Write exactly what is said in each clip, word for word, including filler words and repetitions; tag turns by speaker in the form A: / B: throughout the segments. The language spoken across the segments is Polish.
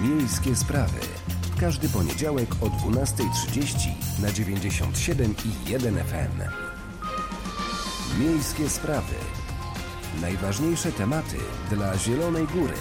A: Miejskie Sprawy. Każdy poniedziałek o dwunasta trzydzieści na dziewięćdziesiąt siedem i jeden F M. Miejskie Sprawy. Najważniejsze tematy dla Zielonej Góry.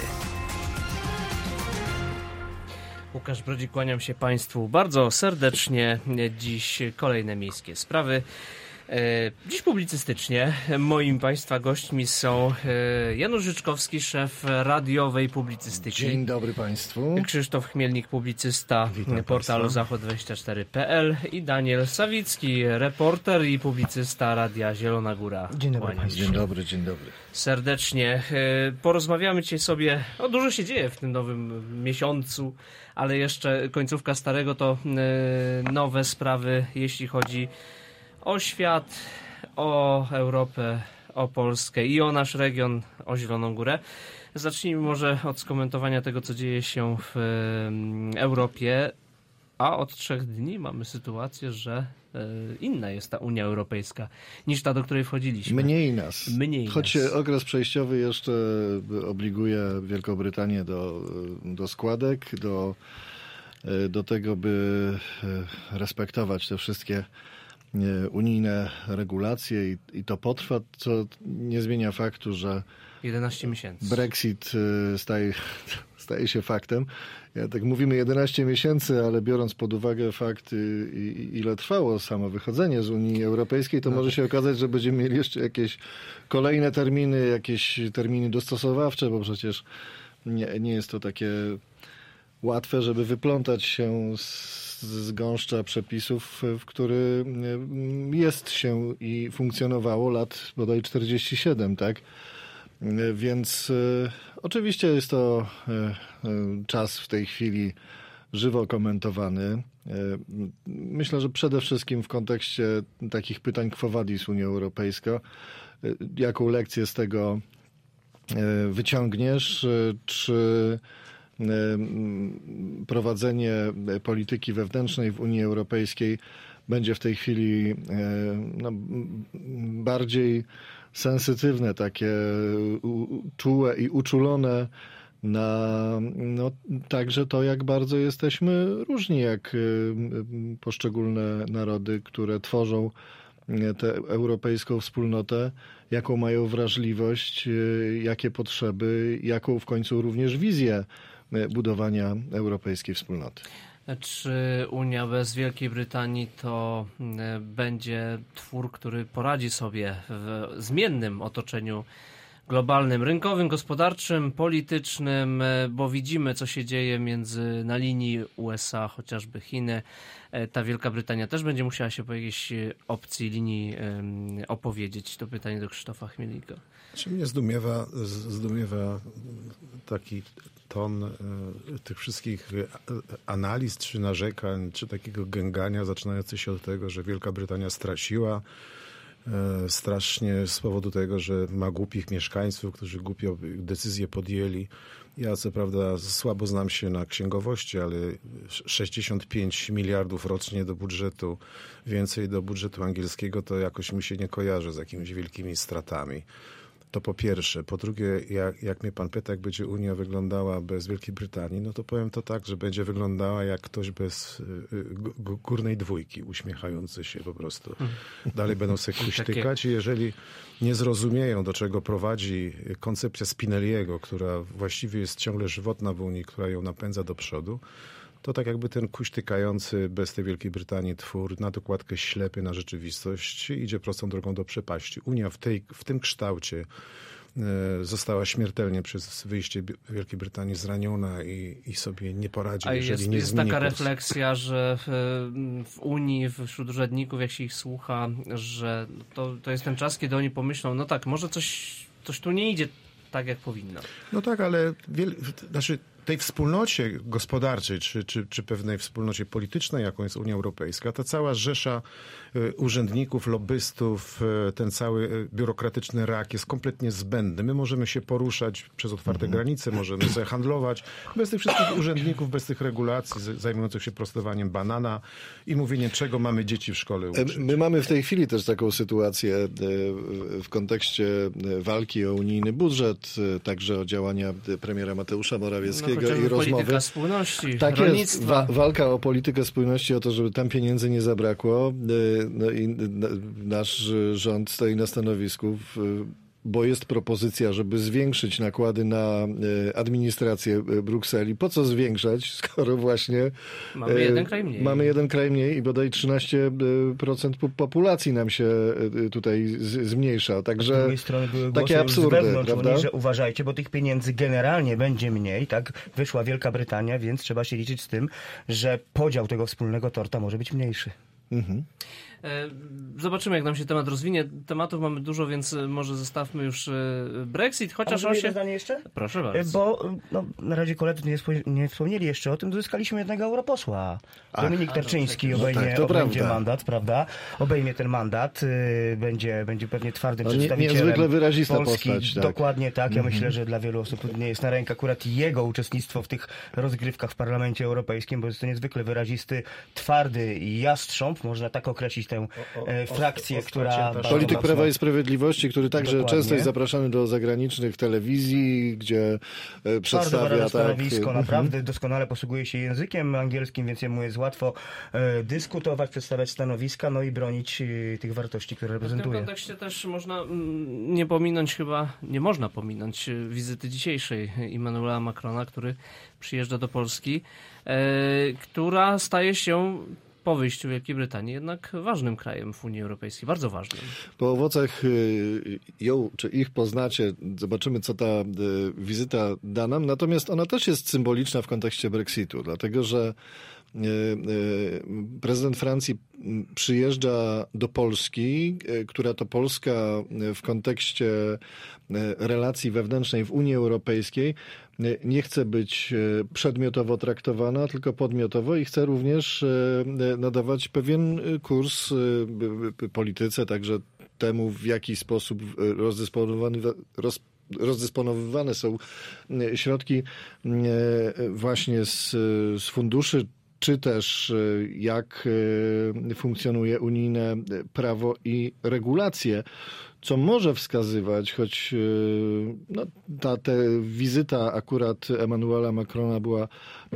B: Łukasz Brodzik, kłaniam się Państwu bardzo serdecznie. Dziś kolejne Miejskie Sprawy. Dziś publicystycznie. Moim Państwa gośćmi są Janusz Życzkowski, szef radiowej publicystyki.
C: Dzień dobry Państwu.
B: Krzysztof Chmielnik, publicysta
C: Witam
B: portalu
C: Państwa.
B: zachód dwadzieścia cztery kropka p l i Daniel Sawicki, reporter i publicysta Radia Zielona Góra.
C: Dzień dobry Państwu. Dzień dobry, dzień dobry.
B: Serdecznie. Porozmawiamy dzisiaj sobie, o dużo się dzieje w tym nowym miesiącu, ale jeszcze końcówka starego to nowe sprawy, jeśli chodzi o świat, o Europę, o Polskę i o nasz region, o Zieloną Górę. Zacznijmy może od skomentowania tego, co dzieje się w Europie. A od trzech dni mamy sytuację, że inna jest ta Unia Europejska niż ta, do której wchodziliśmy.
C: Mniej nas.
B: Mniej
C: Choć
B: nas.
C: okres przejściowy jeszcze obliguje Wielką Brytanię do, do składek, do, do tego, by respektować te wszystkie unijne regulacje i, i to potrwa, co nie zmienia faktu, że
B: jedenaście miesięcy.
C: Brexit staje, staje się faktem. Ja tak mówimy jedenaście miesięcy, ale biorąc pod uwagę fakt, ile trwało samo wychodzenie z Unii Europejskiej, to no może tak się okazać, że będziemy mieli jeszcze jakieś kolejne terminy, jakieś terminy dostosowawcze, bo przecież nie, nie jest to takie łatwe, żeby wyplątać się z z gąszcza przepisów, w który jest się i funkcjonowało lat bodaj czterdzieści siedem, tak? Więc e, oczywiście jest to e, e, czas w tej chwili żywo komentowany. E, myślę, że przede wszystkim w kontekście takich pytań Quo Vadis Unia Europejska. E, jaką lekcję z tego e, wyciągniesz? E, czy prowadzenie polityki wewnętrznej w Unii Europejskiej będzie w tej chwili no, bardziej sensytywne, takie czułe i uczulone na no, także to, jak bardzo jesteśmy różni, jak poszczególne narody, które tworzą tę europejską wspólnotę, jaką mają wrażliwość, jakie potrzeby, jaką w końcu również wizję budowania europejskiej wspólnoty.
B: Czy Unia bez Wielkiej Brytanii to będzie twór, który poradzi sobie w zmiennym otoczeniu globalnym, rynkowym, gospodarczym, politycznym, bo widzimy, co się dzieje między na linii U S A, chociażby Chiny. Ta Wielka Brytania też będzie musiała się po jakiejś opcji, linii opowiedzieć. To pytanie do Krzysztofa Chmielnika.
D: Czy mnie zdumiewa, zdumiewa taki ton tych wszystkich analiz, czy narzekań, czy takiego gęgania, zaczynający się od tego, że Wielka Brytania straciła strasznie z powodu tego, że ma głupich mieszkańców, którzy głupio decyzje podjęli. Ja co prawda słabo znam się na księgowości, ale sześćdziesiąt pięć miliardów rocznie do budżetu, więcej do budżetu angielskiego, to jakoś mi się nie kojarzy z jakimiś wielkimi stratami. To po pierwsze. Po drugie, jak, jak mnie pan pyta, jak będzie Unia wyglądała bez Wielkiej Brytanii, no to powiem to tak, że będzie wyglądała jak ktoś bez g- górnej dwójki, uśmiechający się po prostu. Dalej będą sobie kuśtykać i jeżeli nie zrozumieją, do czego prowadzi koncepcja Spinelliego, która właściwie jest ciągle żywotna w Unii, która ją napędza do przodu, to tak jakby ten kuśtykający bez tej Wielkiej Brytanii twór na dokładkę ślepy na rzeczywistość idzie prostą drogą do przepaści. Unia w, tej, w tym kształcie e, została śmiertelnie przez wyjście Wielkiej Brytanii zraniona i, i sobie nie poradzi,
B: A
D: jeżeli
B: jest,
D: nie
B: jest
D: zmieni
B: taka
D: kursu.
B: refleksja, że w, w Unii, wśród urzędników, jak się ich słucha, że to, to jest ten czas, kiedy oni pomyślą, no tak, może coś, coś tu nie idzie tak, jak powinno.
D: No tak, ale wiel... znaczy tej wspólnocie gospodarczej, czy, czy, czy pewnej wspólnocie politycznej, jaką jest Unia Europejska, ta cała rzesza urzędników, lobbystów, ten cały biurokratyczny rak jest kompletnie zbędny. My możemy się poruszać przez otwarte mhm. granice, możemy sobie handlować bez tych wszystkich urzędników, bez tych regulacji zajmujących się prostowaniem banana i mówieniem, czego mamy dzieci w szkole uczyć.
C: My mamy w tej chwili też taką sytuację w kontekście walki o unijny budżet, także o działania premiera Mateusza Morawieckiego. Kaczyńskiego
B: no,
C: i rozmowy.
B: Polityka spójności,
C: tak
B: rolnictwa.
C: jest, wa- walka o politykę spójności, o to, żeby tam pieniędzy nie zabrakło. No i nasz rząd stoi na stanowisku, bo jest propozycja, żeby zwiększyć nakłady na administrację Brukseli. Po co zwiększać, skoro właśnie
B: Mamy jeden kraj mniej.
C: Mamy jeden kraj mniej i bodaj trzynaście procent populacji nam się tutaj z- zmniejsza. Także
E: Z drugiej strony były
C: takie
E: głosy już z
C: absurdy,
E: wewnątrz
C: prawda?
E: Unii, że uważajcie, bo tych pieniędzy generalnie będzie mniej, tak? Wyszła Wielka Brytania, więc trzeba się liczyć z tym, że podział tego wspólnego torta może być mniejszy.
C: Mhm.
B: Zobaczymy, jak nam się temat rozwinie. Tematów mamy dużo, więc może zostawmy już Brexit,
E: A
B: chociaż
E: może
B: on
E: jedno
B: się...
E: zdanie jeszcze?
B: Proszę bardzo.
E: Bo no, na razie koledzy nie, spo, nie wspomnieli jeszcze o tym, uzyskaliśmy jednego europosła.
C: Ach,
E: Dominik Tarczyński
B: no,
E: obejmie,
C: tak, to
E: obejmie
C: prawda.
E: mandat, prawda? Obejmie ten mandat, y, będzie, będzie pewnie twardym
C: No, nie-
E: przedstawicielem
C: niezwykle wyrazista
E: Polski.
C: postać, tak.
E: Dokładnie tak. Ja myślę, że dla wielu osób nie jest na rękę akurat jego uczestnictwo w tych rozgrywkach w Parlamencie Europejskim, bo jest to niezwykle wyrazisty, twardy jastrząb, można tak określić tę e, frakcję,
D: o- o
E: która...
D: stracie też.
E: bardzo
C: Polityk
E: mocno-
C: Prawa i Sprawiedliwości, który także
E: Dokładnie.
C: często jest zapraszany do zagranicznych telewizji, gdzie e,
E: Bardzo
C: przedstawia
E: wyraźne
C: tak.
E: stanowisko,
C: mhm.
E: naprawdę doskonale posługuje się językiem angielskim, więc jemu jest łatwo e, dyskutować, przedstawiać stanowiska, no i bronić e, tych wartości, które
B: W tym
E: reprezentuje.
B: kontekście też można mm, nie pominąć chyba, nie można pominąć e, wizyty dzisiejszej Emmanuela Macrona, który przyjeżdża do Polski, e, która staje się po wyjściu Wielkiej Brytanii jednak ważnym krajem w Unii Europejskiej, bardzo ważnym.
C: Po owocach y, ją czy ich poznacie, zobaczymy, co ta y, wizyta da nam. Natomiast ona też jest symboliczna w kontekście Brexitu, dlatego że y, y, prezydent Francji przyjeżdża do Polski, y, która to Polska y, w kontekście y, relacji wewnętrznej w Unii Europejskiej y, nie chce być y, przedmiotowo traktowana, tylko podmiotowo i chce również y, nadawać pewien y, kurs y, y, y, polityce, także temu, w jaki sposób y, rozdysponowany, roz, rozdysponowywane są y, środki y, właśnie z, z funduszy, czy też y, jak y, funkcjonuje unijne prawo i regulacje, co może wskazywać, choć y, no, ta te wizyta akurat Emmanuela Macrona była y,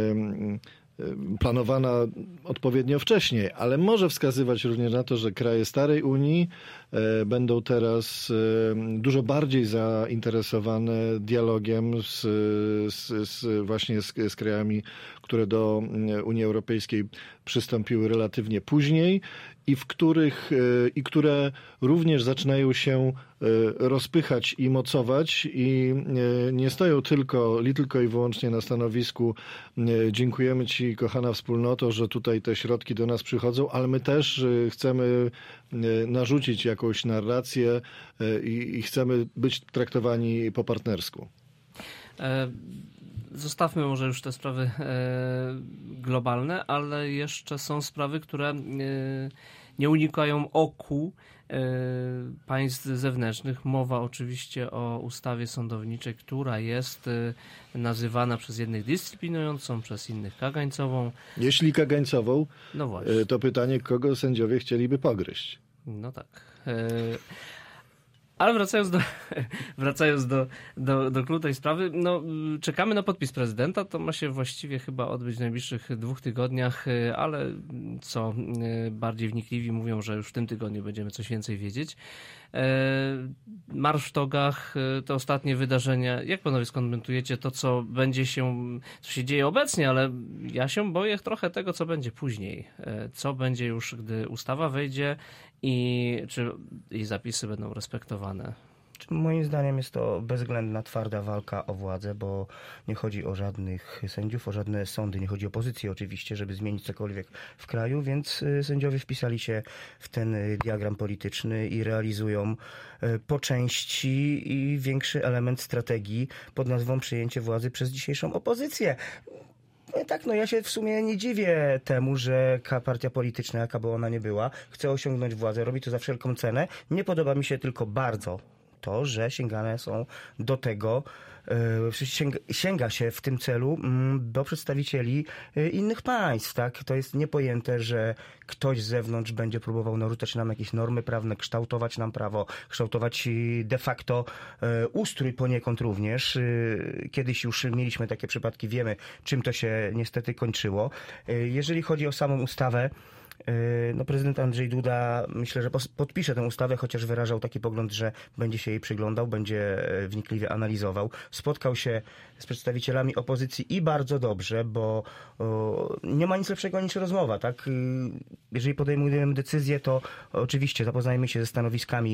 C: y, planowana odpowiednio wcześniej, ale może wskazywać również na to, że kraje starej Unii y, będą teraz y, dużo bardziej zainteresowane dialogiem z, z, z właśnie z, z krajami, które do Unii Europejskiej przystąpiły relatywnie później i w których i które również zaczynają się rozpychać i mocować i nie stoją tylko, tylko i wyłącznie na stanowisku dziękujemy Ci, kochana wspólnoto, że tutaj te środki do nas przychodzą, ale my też chcemy narzucić jakąś narrację i, i chcemy być traktowani po partnersku.
B: E- Zostawmy może już te sprawy e, globalne, ale jeszcze są sprawy, które e, nie unikają oku e, państw zewnętrznych. Mowa oczywiście o ustawie sądowniczej, która jest e, nazywana przez jednych dyscyplinującą, przez innych kagańcową.
C: Jeśli kagańcową,
B: No właśnie.
C: to pytanie, kogo sędziowie chcieliby pogryźć?
B: No tak. E, Ale wracając do, wracając do, do, do klucz tej sprawy, no, czekamy na podpis prezydenta. To ma się właściwie chyba odbyć w najbliższych dwóch tygodniach, ale co bardziej wnikliwi mówią, że już w tym tygodniu będziemy coś więcej wiedzieć. Marsz w togach, te ostatnie wydarzenia. Jak panowie skomentujecie to, co będzie się, co się dzieje obecnie, ale ja się boję trochę tego, co będzie później. Co będzie już, gdy ustawa wejdzie i czy jej zapisy będą respektowane.
E: Moim zdaniem jest to bezwzględna, twarda walka o władzę, bo nie chodzi o żadnych sędziów, o żadne sądy, nie chodzi o pozycję oczywiście, żeby zmienić cokolwiek w kraju, więc sędziowie wpisali się w ten diagram polityczny i realizują po części i większy element strategii pod nazwą przejęcie władzy przez dzisiejszą opozycję. No tak, no ja się w sumie nie dziwię temu, że partia polityczna, jaka by ona nie była, chce osiągnąć władzę, robi to za wszelką cenę. Nie podoba mi się tylko bardzo to, że sięgane są do tego sięga, sięga się w tym celu do przedstawicieli innych państw, tak? To jest niepojęte, że ktoś z zewnątrz będzie próbował narzucać nam jakieś normy prawne, kształtować nam prawo, kształtować de facto ustrój poniekąd również. Kiedyś już mieliśmy takie przypadki, wiemy, czym to się niestety kończyło. Jeżeli chodzi o samą ustawę, no prezydent Andrzej Duda myślę, że podpisze tę ustawę, chociaż wyrażał taki pogląd, że będzie się jej przyglądał, będzie wnikliwie analizował. Spotkał się z przedstawicielami opozycji i bardzo dobrze, bo o, nie ma nic lepszego niż rozmowa, tak? Jeżeli podejmujemy decyzję, to oczywiście zapoznajmy się ze stanowiskami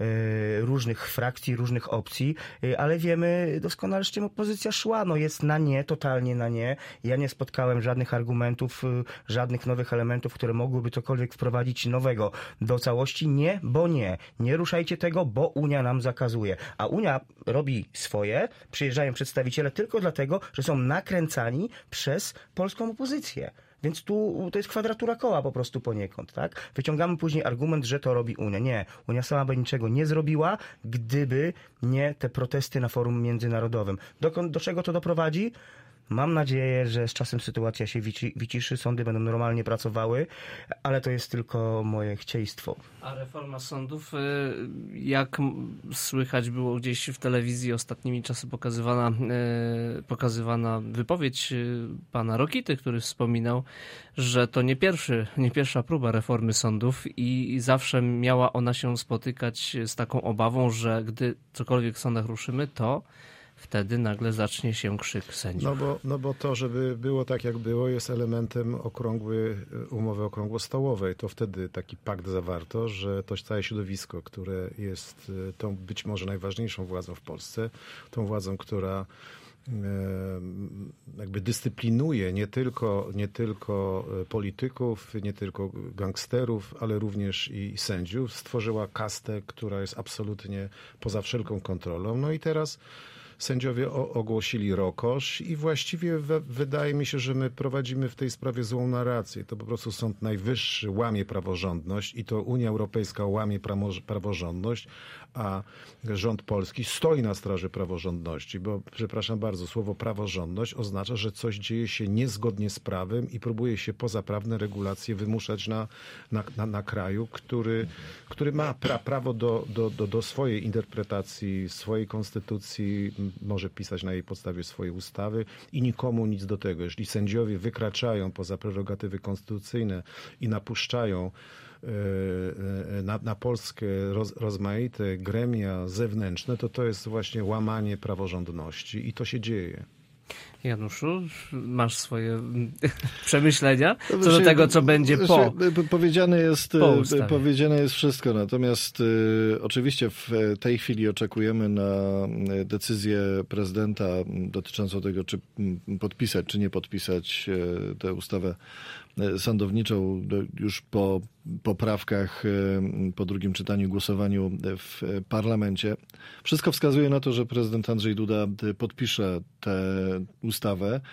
E: y, różnych frakcji, różnych opcji, y, ale wiemy doskonale, z czym opozycja szła. No jest na nie, totalnie na nie. Ja nie spotkałem żadnych argumentów, y, żadnych nowych elementów, które mogłyby cokolwiek wprowadzić nowego do całości. Nie, bo nie. Nie ruszajcie tego, bo Unia nam zakazuje. A Unia robi swoje, przyjeżdżają przedstawiciele tylko dlatego, że są nakręcani przez polską opozycję. Więc tu to jest kwadratura koła po prostu poniekąd, tak? Wyciągamy później argument, że to robi Unia. Nie, Unia sama by niczego nie zrobiła, gdyby nie te protesty na forum międzynarodowym. Do, do czego to doprowadzi? Mam nadzieję, że z czasem sytuacja się wici, wyciszy, sądy będą normalnie pracowały, ale to jest tylko moje chcieństwo.
B: A reforma sądów, jak słychać było gdzieś w telewizji ostatnimi czasy pokazywana, pokazywana wypowiedź pana Rokity, który wspominał, że to nie, pierwszy, nie pierwsza próba reformy sądów i zawsze miała ona się spotykać z taką obawą, że gdy cokolwiek w sądach ruszymy, to wtedy nagle zacznie się krzyk sędziów.
D: No bo, no bo to, żeby było tak, jak było, jest elementem okrągły, umowy okrągłostołowej. To wtedy taki pakt zawarto, że to całe środowisko, które jest tą być może najważniejszą władzą w Polsce, tą władzą, która jakby dyscyplinuje nie tylko, nie tylko polityków, nie tylko gangsterów, ale również i sędziów, stworzyła kastę, która jest absolutnie poza wszelką kontrolą. No i teraz sędziowie ogłosili rokosz i właściwie we, wydaje mi się, że my prowadzimy w tej sprawie złą narrację. To po prostu Sąd Najwyższy łamie praworządność i to Unia Europejska łamie praworządność, a rząd polski stoi na straży praworządności, bo przepraszam bardzo, słowo praworządność oznacza, że coś dzieje się niezgodnie z prawem i próbuje się pozaprawne regulacje wymuszać na, na, na, na kraju, który, który ma pra, prawo do, do, do, do swojej interpretacji, swojej konstytucji, może pisać na jej podstawie swoje ustawy i nikomu nic do tego. Jeśli sędziowie wykraczają poza prerogatywy konstytucyjne i napuszczają na, na Polskę roz, rozmaite gremia zewnętrzne, to to jest właśnie łamanie praworządności i to się dzieje.
B: Januszu, masz swoje przemyślenia co do tego, co będzie po.
C: Powiedziane jest,
B: po
C: powiedziane jest wszystko, natomiast y, oczywiście w tej chwili oczekujemy na decyzję prezydenta dotyczącą tego, czy podpisać, czy nie podpisać y, tę ustawę sądowniczą już po poprawkach, po drugim czytaniu, głosowaniu w parlamencie. Wszystko wskazuje na to, że prezydent Andrzej Duda podpisze tę ustawę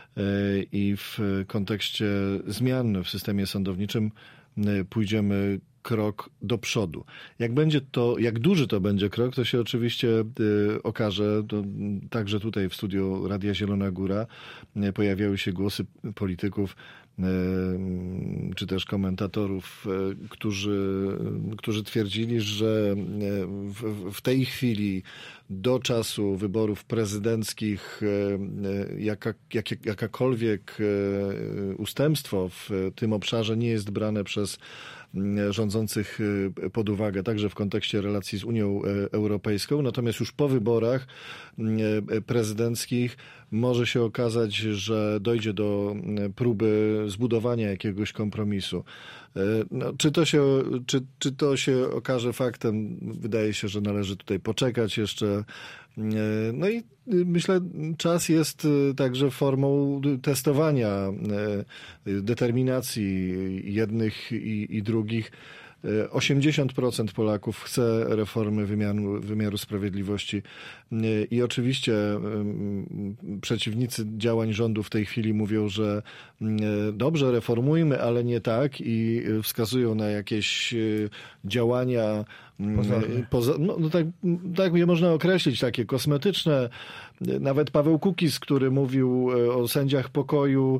C: i w kontekście zmian w systemie sądowniczym pójdziemy krok do przodu. Jak będzie to, jak duży to będzie krok, to się oczywiście y, okaże. To, także tutaj w studiu Radia Zielona Góra y, pojawiały się głosy polityków y, czy też komentatorów, y, którzy, y, którzy twierdzili, że y, w, w tej chwili do czasu wyborów prezydenckich y, jaka, jak, jakakolwiek y, ustępstwo w tym obszarze nie jest brane przez rządzących pod uwagę, także w kontekście relacji z Unią Europejską. Natomiast już po wyborach prezydenckich może się okazać, że dojdzie do próby zbudowania jakiegoś kompromisu. No, czy to się, czy, czy to się okaże faktem? Wydaje się, że należy tutaj poczekać jeszcze. No i myślę, czas jest także formą testowania determinacji jednych i, i drugich. osiemdziesiąt procent Polaków chce reformy wymiaru, wymiaru sprawiedliwości i oczywiście przeciwnicy działań rządu w tej chwili mówią, że dobrze, reformujmy, ale nie tak i wskazują na jakieś działania Poza, no, no tak, tak je można określić, takie kosmetyczne. Nawet Paweł Kukiz, który mówił o sędziach pokoju,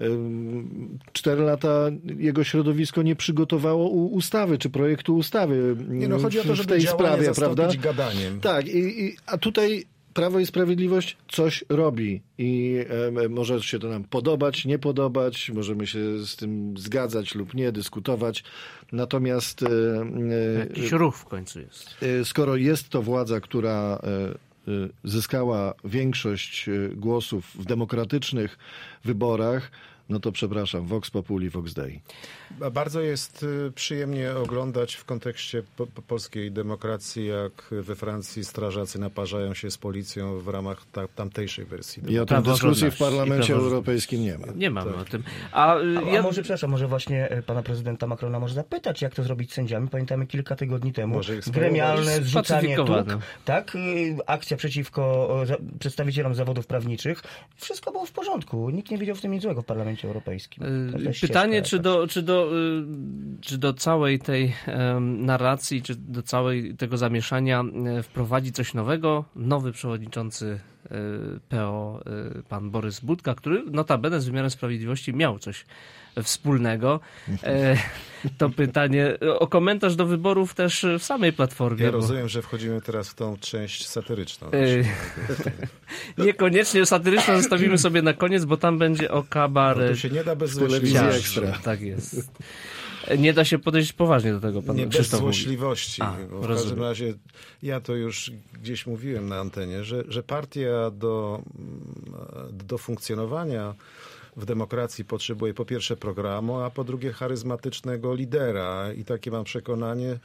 C: cztery lata jego środowisko nie przygotowało ustawy, czy projektu ustawy
D: nie, no, chodzi o to, żeby
C: w tej sprawie, prawda?
D: Gadaniem.
C: Tak, i, i, a tutaj Prawo i Sprawiedliwość coś robi i e, może się to nam podobać, nie podobać, możemy się z tym zgadzać lub nie, dyskutować. Natomiast e,
B: jakiś ruch w końcu jest.
C: E, skoro jest to władza, która e, e, zyskała większość głosów w demokratycznych wyborach, no to przepraszam, Vox Populi, Vox Dei.
D: Bardzo jest przyjemnie oglądać w kontekście po, po polskiej demokracji, jak we Francji strażacy naparzają się z policją w ramach ta, tamtejszej wersji.
C: I o tym dyskusji w Parlamencie Europejskim nie ma.
B: Nie mamy
D: tak.
B: o tym. A,
E: A,
B: ja...
E: a może, przepraszam, może właśnie pana prezydenta Macrona może zapytać, jak to zrobić z sędziami. Pamiętamy kilka tygodni temu gremialne zrzucanie tuk, tak? Akcja przeciwko przedstawicielom zawodów prawniczych. Wszystko było w porządku. Nikt nie widział w tym nic złego w Parlamencie Europejskim.
B: Pytanie, czy do, czy, do, czy do całej tej um, narracji, czy do całej tego zamieszania um, wprowadzi coś nowego nowy przewodniczący um, P O, um, pan Borys Budka, który notabene z wymiarem sprawiedliwości miał coś wspólnego. E, to pytanie o komentarz do wyborów też w samej Platformie.
D: Ja
B: bo...
D: rozumiem, że wchodzimy teraz w tą część satyryczną.
B: E, niekoniecznie satyryczną zostawimy sobie na koniec, bo tam będzie o kabaret.
D: No, tu się nie da bez
C: złośliwości.
D: ekstra.
B: Tak jest. Nie da się podejść poważnie do tego, pan
D: Nie bez
B: Krzysztof
D: złośliwości.
B: A,
D: bo w każdym razie ja to już gdzieś mówiłem na antenie, że, że partia do, do funkcjonowania w demokracji potrzebuje po pierwsze programu, a po drugie charyzmatycznego lidera. I takie mam przekonanie,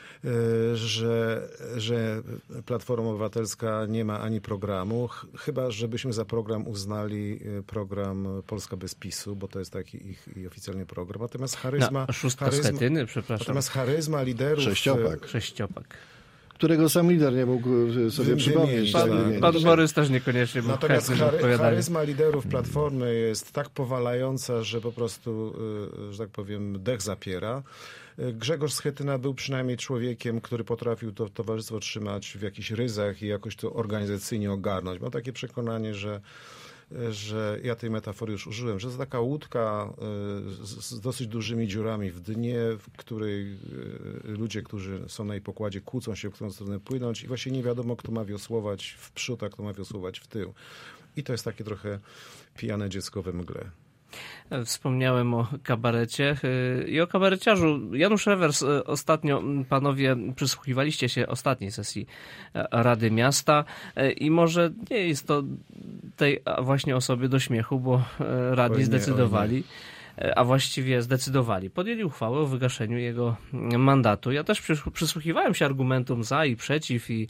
D: że, że Platforma Obywatelska nie ma ani programu, chyba żebyśmy za program uznali program Polska bez PiSu, bo to jest taki ich, ich oficjalny program. Natomiast charyzma...
B: No, szóstka
D: charyzma,
B: Schetyny, przepraszam.
D: Natomiast charyzma liderów...
C: Sześciopak.
B: Sześciopak.
C: Którego sam lider nie mógł sobie
D: Wy,
C: przypomnieć.
B: Pan, pan Borys też niekoniecznie był
D: Natomiast
B: chętny do
D: chary, charyzma liderów Platformy jest tak powalająca, że po prostu, że tak powiem, dech zapiera. Grzegorz Schetyna był przynajmniej człowiekiem, który potrafił to towarzystwo trzymać w jakichś ryzach i jakoś to organizacyjnie ogarnąć. Mam takie przekonanie, że że ja tej metafory już użyłem, że to taka łódka z, z dosyć dużymi dziurami w dnie, w której ludzie, którzy są na jej pokładzie, kłócą się, w którą stronę płynąć i właśnie nie wiadomo, kto ma wiosłować w przód, a kto ma wiosłować w tył. I to jest takie trochę pijane dziecko we mgle.
B: Wspomniałem o kabarecie i o kabareciarzu. Janusz Rewers, ostatnio panowie przysłuchiwaliście się ostatniej sesji Rady Miasta i może nie jest to tej właśnie osobie do śmiechu, bo radni
D: Oj nie,
B: zdecydowali,
D: oj nie.
B: a właściwie zdecydowali. Podjęli uchwałę o wygaszeniu jego mandatu. Ja też przysłuchiwałem się argumentom za i przeciw i,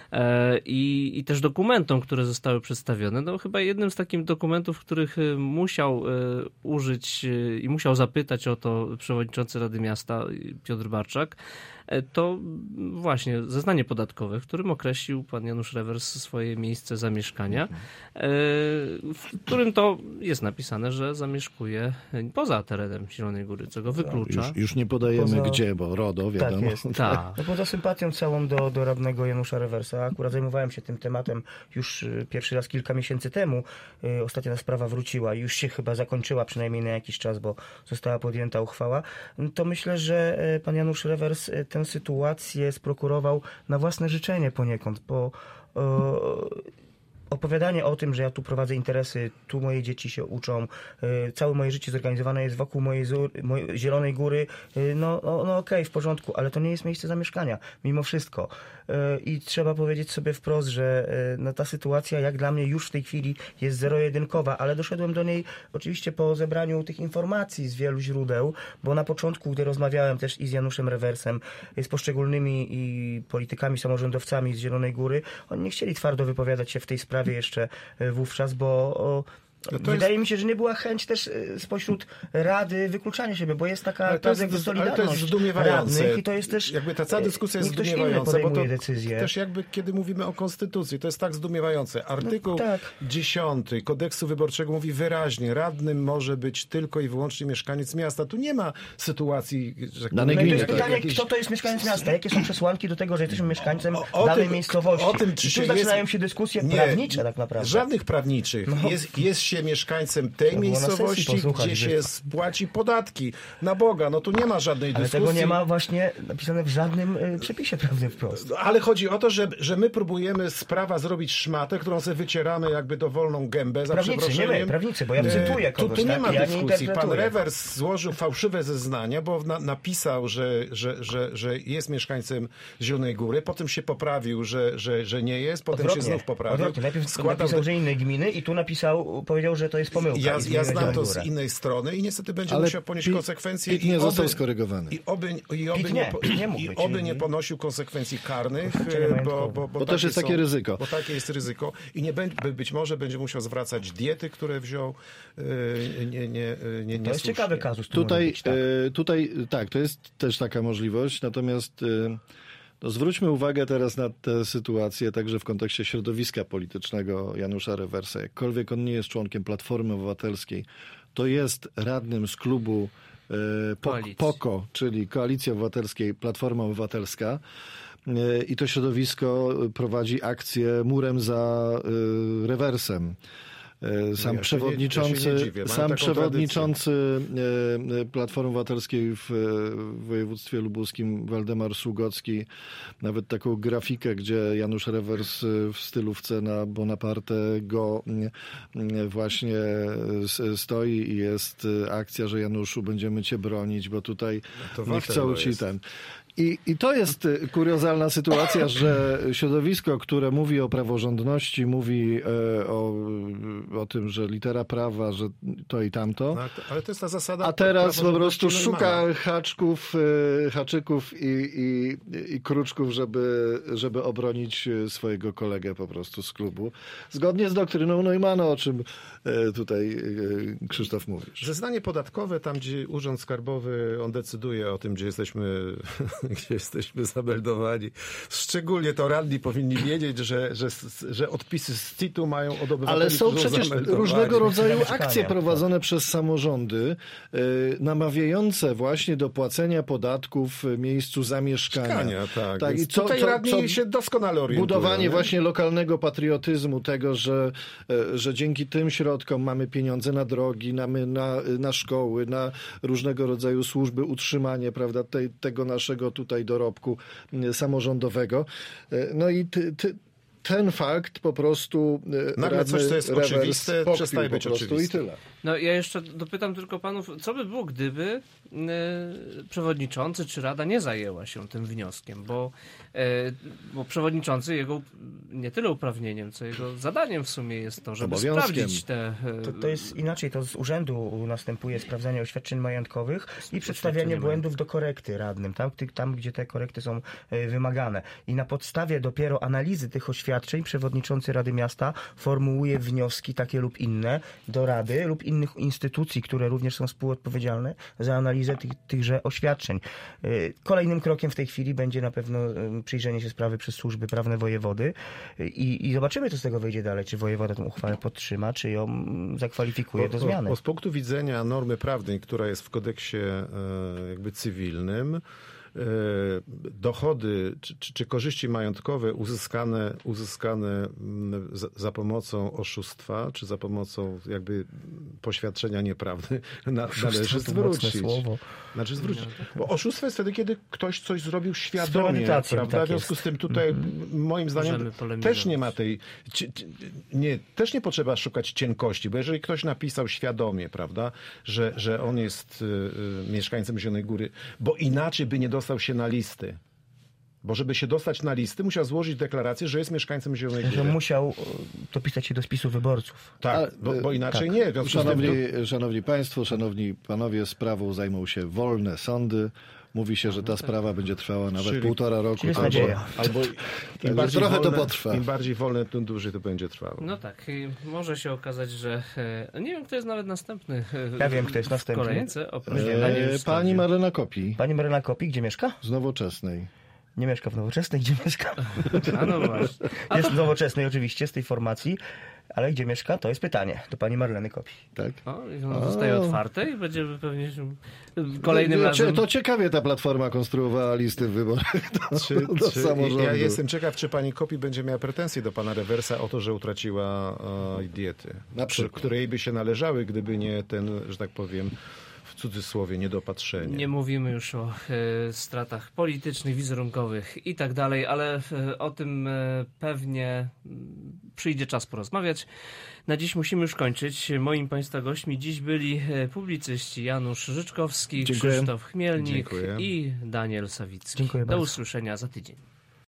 B: i, i też dokumentom, które zostały przedstawione. No chyba jednym z takich dokumentów, których musiał użyć i musiał zapytać o to przewodniczący Rady Miasta Piotr Barczak, to właśnie zeznanie podatkowe, w którym określił pan Janusz Rewers swoje miejsce zamieszkania, w którym to jest napisane, że zamieszkuje poza terenem Zielonej Góry, co go wyklucza.
C: Już, już nie podajemy
E: Poza...
C: gdzie, bo RODO, wiadomo.
E: Tak jest.
B: Ta.
E: No poza sympatią całą do, do radnego Janusza Rewersa, akurat zajmowałem się tym tematem już pierwszy raz kilka miesięcy temu. Ostatnia ta sprawa wróciła i już się chyba zakończyła, przynajmniej na jakiś czas, bo została podjęta uchwała. To myślę, że pan Janusz Rewers tę sytuację sprokurował na własne życzenie poniekąd, bo e, opowiadanie o tym, że ja tu prowadzę interesy, tu moje dzieci się uczą, e, całe moje życie zorganizowane jest wokół mojej, mojej Zielonej Góry, e, no, no, no okej, okay, w porządku, ale to nie jest miejsce zamieszkania, mimo wszystko. E, I trzeba powiedzieć sobie wprost, że e, no, ta sytuacja jak dla mnie już w tej chwili jest zero-jedynkowa, ale doszedłem do niej oczywiście po zebraniu tych informacji z wielu źródeł, bo na początku, gdy rozmawiałem też i z Januszem Rewersem, z poszczególnymi i politykami, samorządowcami z Zielonej Góry, oni nie chcieli twardo wypowiadać się w tej sprawie jeszcze wówczas, bo o,
D: No to
E: wydaje
D: jest...
E: mi się, że nie była chęć też y, spośród Rady wykluczania siebie, bo jest taka
D: Ale to jest,
E: jakby
D: ale
E: solidarność
D: to jest zdumiewające.
E: radnych i to jest też...
D: Jakby ta cała dyskusja jest
E: niech ktoś inny
D: zdumiewająca, bo to
E: podejmuje decyzje.
D: też jakby kiedy mówimy o konstytucji, to jest tak zdumiewające. Artykuł
E: No, tak.
D: dziesiąty kodeksu wyborczego mówi wyraźnie, radnym może być tylko i wyłącznie mieszkaniec miasta. Tu nie ma sytuacji, że
C: Danej
E: No i to
C: gminy,
E: jest
C: tak,
E: pytanie,
D: jakieś...
E: kto to jest mieszkaniec miasta? Jakie są przesłanki do tego, że jesteśmy mieszkańcem
D: O- o
E: danej
D: tym-
E: miejscowości?
D: o tym,
E: I
D: czy
E: tu
D: się
E: zaczynają
D: jest-
E: się dyskusje
D: Nie,
E: prawnicze tak naprawdę.
D: Żadnych prawniczych.
E: No.
D: Jest, jest się mieszkańcem tej
E: To było na sesji
D: miejscowości,
E: posłuchać,
D: gdzie
E: że-
D: się płaci podatki. Na Boga, no tu nie ma żadnej
E: Ale
D: dyskusji.
E: tego nie ma właśnie napisane w żadnym y, przepisie prawnym wprost.
D: No, ale chodzi o to, że, że my próbujemy z prawa zrobić szmatę, którą sobie wycieramy jakby dowolną gębę, za
E: Prawnicy, nie
D: przeproszeniem.
E: my, prawnicy, bo ja
D: E,
E: cytuję
D: tu,
E: kogoś,
D: tu nie
E: tak?
D: ma
E: Ja nie
D: dyskusji. Pan
E: interpretuję.
D: Rewers złożył fałszywe zeznania, bo na, napisał, że, że, że, że jest mieszkańcem Zielonej Góry, potem się poprawił, że, że, że nie jest, potem się znów poprawił.
E: Odwrotnie. Najpierw
D: Składał
E: napisał,
D: do...
E: że innej gminy i tu napisał, powiedział, że to jest pomyłka.
D: Ja,
E: i
D: ja
E: zmienił
D: znam
E: Zieloną
D: to
E: Górę.
D: z innej strony i niestety będzie
C: Ale
D: musiał ponieść
C: Pit-
D: konsekwencje.
C: Pit nie
D: i
C: został
D: oby-
C: skorygowany.
D: I oby, i oby,
E: Pit
D: nie,
E: nie,
D: po-
E: Pit nie mógł
D: i
E: być,
D: oby
E: i-
D: nie ponosił konsekwencji karnych,
E: Oświadczenie
D: bo,
E: majątkowe.
D: bo, bo,
C: Bo też jest
D: takie
C: takie
D: są-
C: ryzyko.
D: Bo takie jest ryzyko i nie będzie, być może będzie musiał zwracać diety, które wziął e, nie, nie, nie, nie
E: To jest ciekawy kazus. tu może
C: Tutaj,
E: być, tak.
C: e, tutaj tak, to jest też taka możliwość, natomiast e, no zwróćmy uwagę teraz na tę sytuację także w kontekście środowiska politycznego Janusza Rewersa. Jakkolwiek on nie jest członkiem Platformy Obywatelskiej, to jest radnym z klubu e, po,
B: Koalicji.
C: POKO, czyli Koalicji Obywatelskiej Platforma Obywatelska. E, I to środowisko prowadzi akcję murem za e, Rewersem. E, Sam
D: ja się
C: przewodniczący,
D: nie- ja się nie dziwię. Mają
C: sam
D: taką
C: przewodniczący e, e, Platformy Obywatelskiej w, e, w województwie lubuskim, Waldemar Sługocki, nawet taką grafikę, gdzie Janusz Rewers e, w stylówce na Bonaparte go e, właśnie s- stoi i jest e, akcja, że Januszu, będziemy cię bronić, bo tutaj
D: to
C: nie
D: wasze
C: chcą
D: to
C: ci
D: jest.
C: ten... I, I to jest y, kuriozalna sytuacja, że środowisko, które mówi o praworządności, mówi e, o, o tym, że litera prawa, że to i tamto,
D: No, ale to jest ta zasada.
C: a teraz po
D: praworządności
C: prostu szuka
D: Neumana.
C: haczków, e, haczyków i, i, i kruczków, żeby, żeby obronić e, swojego kolegę po prostu z klubu. Zgodnie z doktryną Neumana, o czym e, tutaj e, Krzysztof mówisz.
D: Zeznanie podatkowe, tam gdzie Urząd Skarbowy, on decyduje o tym, gdzie jesteśmy, gdzie jesteśmy zameldowani. Szczególnie to radni powinni wiedzieć, że, że, że odpisy z C I T-u mają od obywateli,
C: Ale są
D: którzy
C: przecież
D: zameldowani.
C: różnego rodzaju
E: Mieszkania,
C: akcje
E: tak.
C: prowadzone przez samorządy, y, namawiające właśnie do płacenia podatków w miejscu zamieszkania.
D: Mieszkania, tak.
C: tak
D: Więc
C: i co,
D: tutaj
C: co,
D: radni
C: co,
D: się doskonale orientują.
C: budowanie
D: nie?
C: właśnie lokalnego patriotyzmu, tego, że, e, że dzięki tym środkom mamy pieniądze na drogi, mamy na, na szkoły, na różnego rodzaju służby, utrzymanie, prawda, tej, tego naszego tutaj dorobku e, samorządowego. E, No i ty, ty, ten fakt po prostu e,
D: Nagle
C: radny
D: coś, co jest
C: Rewers
D: oczywiste,
C: pokpił
D: przestaje
C: po
D: być
C: prostu
D: oczywiste.
C: i tyle.
B: No ja jeszcze dopytam tylko panów, co by było, gdyby e, przewodniczący czy rada nie zajęła się tym wnioskiem, bo, e, bo przewodniczący, jego nie tyle uprawnieniem, co jego zadaniem w sumie jest to, żeby
C: Obowiązkiem.
B: sprawdzić te... e,
E: To, to jest inaczej, to z urzędu następuje sprawdzanie oświadczeń majątkowych i przedstawianie błędów do korekty radnym, tam, ty- tam gdzie te korekty są e, wymagane. I na podstawie dopiero analizy tych oświadczeń przewodniczący Rady Miasta formułuje wnioski takie lub inne do Rady lub innych instytucji, które również są współodpowiedzialne za analizę tych, tychże oświadczeń. E, Kolejnym krokiem w tej chwili będzie na pewno e, przyjrzenie się sprawy przez służby prawne wojewody e, i, i zobaczymy, co z tego wyjdzie dalej, czy wojewoda tę uchwałę podtrzyma, czy ją mm, zakwalifikuje do zmiany.
D: Bo, bo z punktu widzenia normy prawnej, która jest w kodeksie e, jakby cywilnym, e, dochody czy, czy, czy korzyści majątkowe uzyskane, uzyskane mm, za, za pomocą oszustwa, czy za pomocą jakby poświadczenia nieprawdy, na, należy
E: to mocne
D: zwrócić.
E: słowo.
D: Znaczy zwrócić. Bo oszustwo jest wtedy, kiedy ktoś coś zrobił świadomie,
E: premedytacją,
D: prawda?
E: tak
D: w związku
E: jest.
D: z tym tutaj moim zdaniem
B: Możemy polemizować.
D: też nie ma tej, ci- ci- nie, też nie potrzeba szukać cienkości, bo jeżeli ktoś napisał świadomie, prawda, że, że on jest y, y, mieszkańcem Zielonej Góry, bo inaczej by nie dostał się na listy. Bo żeby się dostać na listy, musiał złożyć deklarację, że jest mieszkańcem Zielonej
E: Że
D: Góry.
E: musiał e, dopisać się do spisu wyborców.
D: Tak,
C: Ale,
D: bo, bo inaczej
E: tak.
D: nie. W związku z tym
C: Szanowni,
D: to-
C: szanowni Państwo, szanowni panowie, sprawą zajmą się wolne sądy. Mówi się, że ta sprawa będzie trwała nawet
D: Czyli-
C: półtora roku.
E: czyli jest
C: albo-
E: nadzieja.
D: Albo
C: Także
D: im bardziej
C: trochę to
D: wolne,
C: potrwa.
D: Im bardziej wolne, tym dłużej to będzie trwało.
B: No tak, i może się okazać, że e, nie wiem, kto jest nawet następny. e,
E: Ja wiem, kto jest
B: w
E: następny.
B: kolejce. Oprócz
C: E,
B: Daniel
C: Pani
B: Stasiu.
C: Marlena Kopi
E: Pani Marlena Kopi, gdzie mieszka?
C: z Nowoczesnej.
E: Nie mieszka w Nowoczesnej, gdzie mieszka?
B: A no właśnie.
E: Jest w Nowoczesnej oczywiście, z tej formacji, ale gdzie mieszka, to jest pytanie do pani Marleny Kopi.
C: Tak?
B: O, i ono zostaje otwarte i będziemy pewnie się kolejnym
C: No,
B: razem...
C: To ciekawie ta platforma konstruowała listy w wyborach do,
D: Czy,
C: do
D: czy,
C: samorządu.
D: ja jestem ciekaw, czy pani Kopi będzie miała pretensje do pana Rewersa o to, że utraciła e, diety,
C: Na przykład.
D: które jej by się należały, gdyby nie ten, że tak powiem, w cudzysłowie, niedopatrzenie.
B: Nie mówimy już o e, stratach politycznych, wizerunkowych i tak dalej, ale e, o tym e, pewnie m, przyjdzie czas porozmawiać. Na dziś musimy już kończyć. Moim Państwa gośćmi dziś byli e, publicyści Janusz Życzkowski,
C: Dziękuję.
B: Krzysztof Chmielnik
D: Dziękuję.
B: i Daniel Sawicki.
E: Dziękuję
B: Do
E: bardzo.
B: usłyszenia za tydzień.